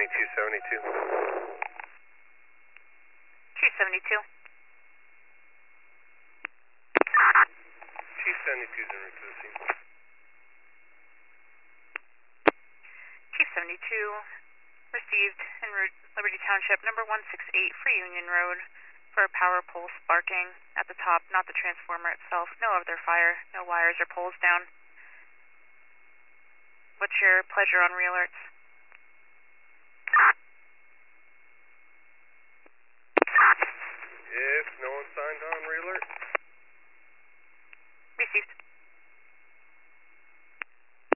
272. 272. 272 is en route to the scene. 272 received en route Liberty Township, number 168 Free Union Road, for a power pole sparking at the top, not the transformer itself. No other fire, no wires or poles down. What's your pleasure on re-alerts?